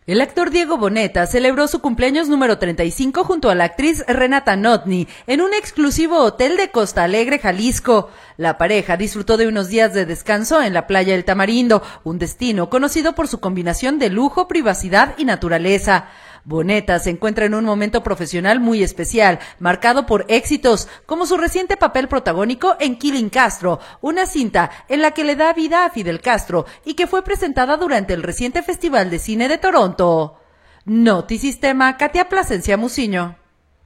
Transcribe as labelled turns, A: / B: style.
A: El actor Diego Boneta celebró su cumpleaños número 35 junto a la actriz Renata Notni en un exclusivo hotel de Costa Alegre, Jalisco. La pareja disfrutó de unos días de descanso en la playa El Tamarindo, un destino conocido por su combinación de lujo, privacidad y naturaleza. Boneta se encuentra en un momento profesional muy especial, marcado por éxitos, como su reciente papel protagónico en Killing Castro, una cinta en la que le da vida a Fidel Castro y que fue presentada durante el reciente Festival de Cine de Toronto. Notisistema, Katia Plasencia Muciño.